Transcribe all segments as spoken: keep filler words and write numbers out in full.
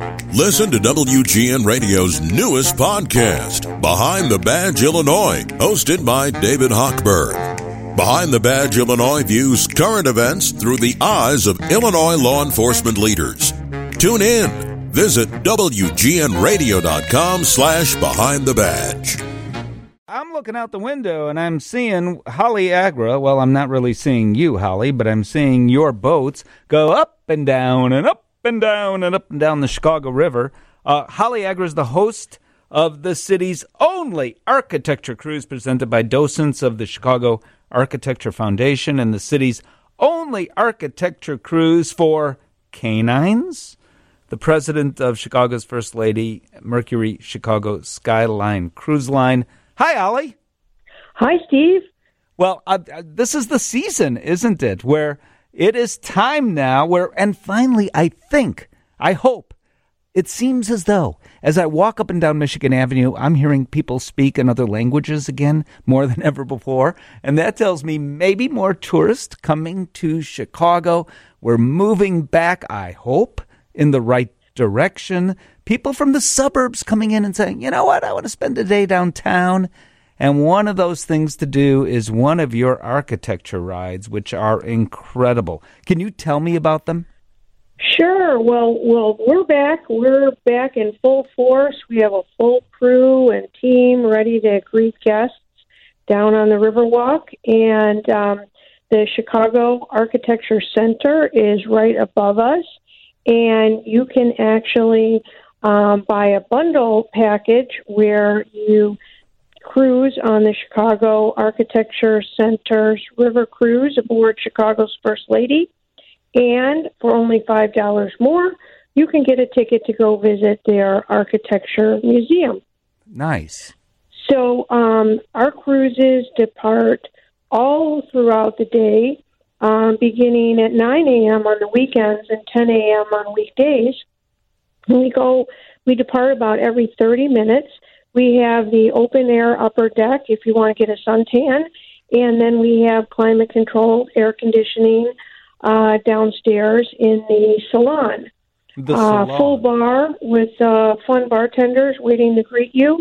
Listen to W G N Radio's newest podcast, Behind the Badge Illinois, hosted by David Hochberg. Behind the Badge Illinois views current events through the eyes of Illinois law enforcement leaders. Tune in. Visit W G N radio dot com slash behind the badge. I'm looking out the window and I'm seeing Holly Agra. Well, I'm not really seeing you, Holly, but I'm seeing your boats go up and down and up and down and up and down the Chicago River. Uh, Holly Agra is the host of the city's only architecture cruise presented by docents of the Chicago Architecture Foundation and the city's only architecture cruise for canines. The president of Chicago's First Lady, Mercury Chicago Skyline Cruise Line. Hi, Holly. Hi, Steve. Well, uh, uh, this is the season, isn't it, where it is time now where, and finally, I think, I hope, it seems as though, as I walk up and down Michigan Avenue, I'm hearing people speak in other languages again, more than ever before, and that tells me maybe more tourists coming to Chicago. We're moving back, I hope, in the right direction. People from the suburbs coming in and saying, you know what, I want to spend a day downtown. And one of those things to do is one of your architecture rides, which are incredible. Can you tell me about them? Sure. Well, well, we're back. We're back in full force. We have a full crew and team ready to greet guests down on the Riverwalk. And um, the Chicago Architecture Center is right above us. And you can actually um, buy a bundle package where you cruise on the Chicago Architecture Center's River Cruise aboard Chicago's First Lady. And for only five dollars more, you can get a ticket to go visit their architecture museum. Nice. So um, our cruises depart all throughout the day, um, beginning at nine a.m. on the weekends and ten a.m. on weekdays. And we go, we depart about every thirty minutes. We have the open air upper deck if you want to get a suntan, and then we have climate controlled air conditioning uh, downstairs in the salon. The uh, salon. Full bar with uh, fun bartenders waiting to greet you,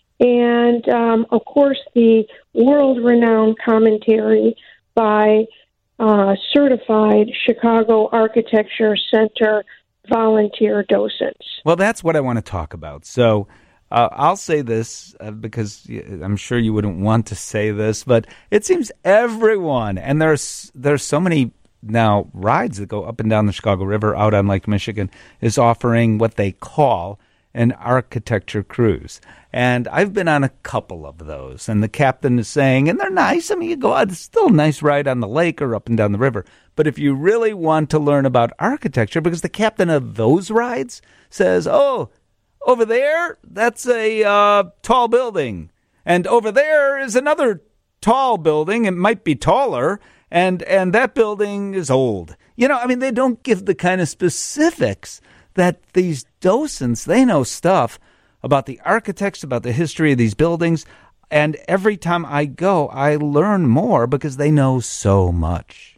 and um, of course the world-renowned commentary by uh, certified Chicago Architecture Center volunteer docents. Well, that's what I want to talk about. So uh, I'll say this uh, because I'm sure you wouldn't want to say this, but it seems everyone, and there's there's so many now rides that go up and down the Chicago River out on Lake Michigan, is offering what they call an architecture cruise. And I've been on a couple of those, and the captain is saying, and they're nice. I mean, you go out, it's still a nice ride on the lake or up and down the river. But if you really want to learn about architecture, because the captain of those rides says, oh, over there, that's a uh, tall building. And over there is another tall building. It might be taller. And, and that building is old. You know, I mean, they don't give the kind of specifics that these docents, they know stuff about the architects, about the history of these buildings. And every time I go, I learn more because they know so much.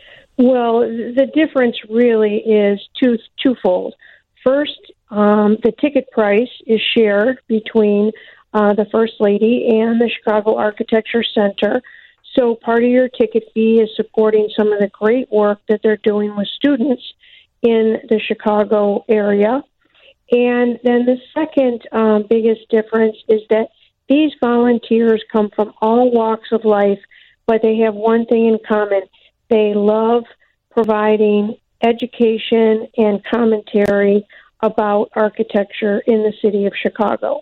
Well, the difference really is two, twofold. First, um, the ticket price is shared between uh, the First Lady and the Chicago Architecture Center. So part of your ticket fee is supporting some of the great work that they're doing with students in the Chicago area. And then the second um, biggest difference is that these volunteers come from all walks of life, but they have one thing in common. They love providing education and commentary about architecture in the city of Chicago.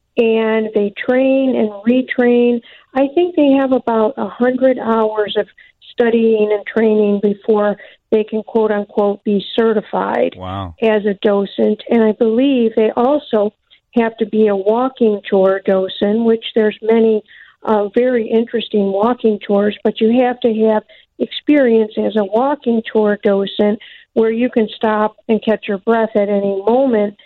And they train and retrain. I think they have about one hundred hours of studying and training before they can, quote unquote, be certified wow. as a docent. And I believe they also have to be a walking tour docent, which there's many uh, very interesting walking tours, but you have to have experience as a walking tour docent where you can stop and catch your breath at any moment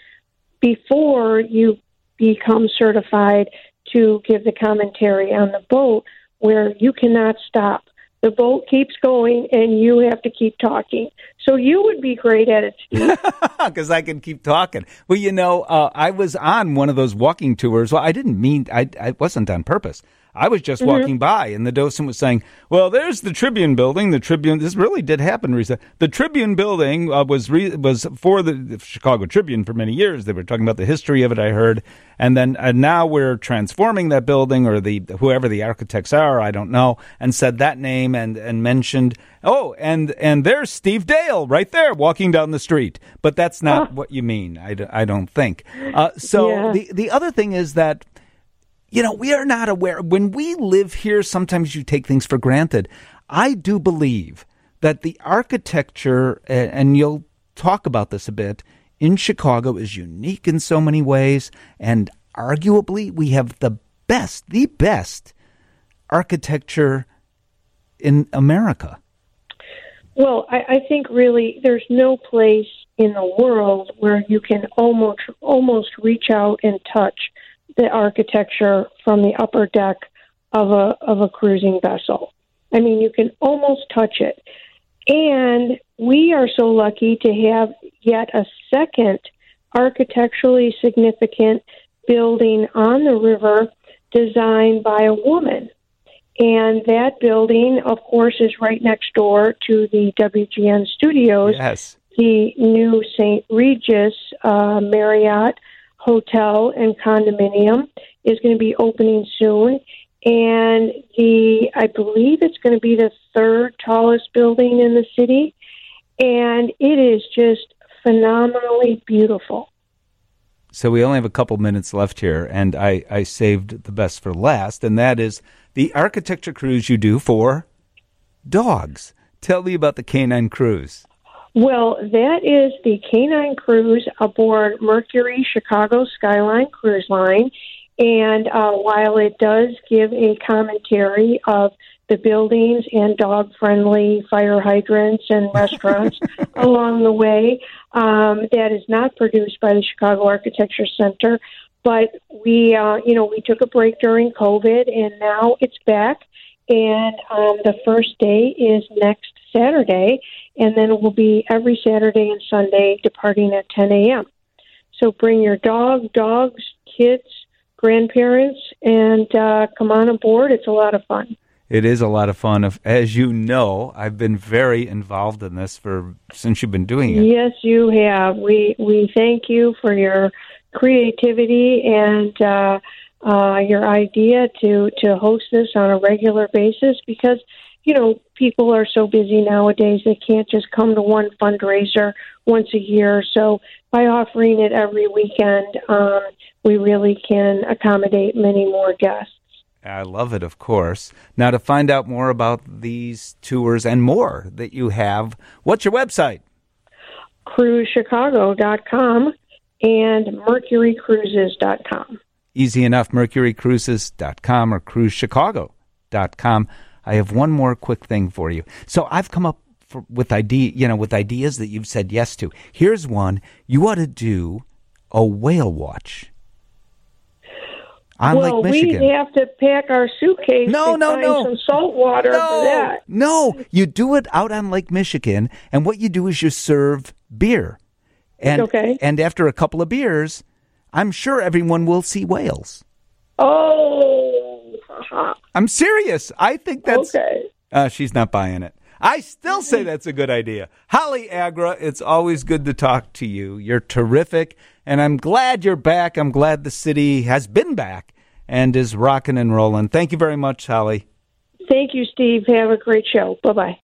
before you become certified to give the commentary on the boat, where you cannot stop the boat keeps going, and you have to keep talking. So you would be great at it, Steve. Because I can keep talking. Well, you know, uh, I was on one of those walking tours. Well, I didn't mean, I, I wasn't on purpose. I was just mm-hmm. walking by, and the docent was saying, well, there's the Tribune building. The Tribune, this really did happen recently. The Tribune building uh, was re, was for the, the Chicago Tribune for many years. They were talking about the history of it, I heard. And then uh, now we're transforming that building, or the whoever the architects are, I don't know, and said that name and, and mentioned, oh, and, and there's Steve Dale right there walking down the street. But that's not oh. what you mean, I, d- I don't think. Uh, so yeah. the, the other thing is that, you know, we are not aware. When we live here, sometimes you take things for granted. I do believe that the architecture, and you'll talk about this a bit, in Chicago is unique in so many ways. And arguably, we have the best, the best architecture in America. Well, I, I think really there's no place in the world where you can almost almost reach out and touch the architecture from the upper deck of a of a cruising vessel. I mean, you can almost touch it. And we are so lucky to have yet a second architecturally significant building on the river designed by a woman. And that building, of course, is right next door to the W G N studios. Yes. The new Saint Regis uh, Marriott Hotel and condominium is going to be opening soon. And the I believe it's going to be the third tallest building in the city. And it is just phenomenally beautiful. So we only have a couple minutes left here, and I, I saved the best for last, and that is the architecture cruise you do for dogs. Tell me about the Canine Cruise. Well, that is the Canine Cruise aboard Mercury Chicago Skyline Cruise Line. And uh, while it does give a commentary of the buildings and dog-friendly fire hydrants and restaurants along the way, um, that is not produced by the Chicago Architecture Center. But we, uh, you know, we took a break during COVID, and now it's back. And um, the first day is next Saturday, and then it will be every Saturday and Sunday departing at ten a.m. So bring your dog, dogs, kids, grandparents, and uh, come on aboard. It's a lot of fun. It is a lot of fun. As you know, I've been very involved in this for since you've been doing it. Yes, you have. We we thank you for your creativity and uh, uh, your idea to, to host this on a regular basis because, you know, people are so busy nowadays they can't just come to one fundraiser once a year. So by offering it every weekend, um, we really can accommodate many more guests. I love it, of course. Now, to find out more about these tours and more that you have, what's your website? cruise chicago dot com and mercury cruises dot com. Easy enough, mercury cruises dot com or cruise chicago dot com. I have one more quick thing for you. So I've come up for, with idea, you know, with ideas that you've said yes to. Here's one. You ought to do a whale watch on well, Lake Michigan. We have to pack our suitcase no, and no, find no. some salt water no, for that. No, you do it out on Lake Michigan, and what you do is you serve beer. And, okay. And after a couple of beers, I'm sure everyone will see whales. Oh. Uh-huh. I'm serious. I think that's... Okay. Uh, she's not buying it. I still say that's a good idea. Holly Agra, it's always good to talk to you. You're terrific, and I'm glad you're back. I'm glad the city has been back and is rocking and rolling. Thank you very much, Holly. Thank you, Steve. Have a great show. Bye-bye.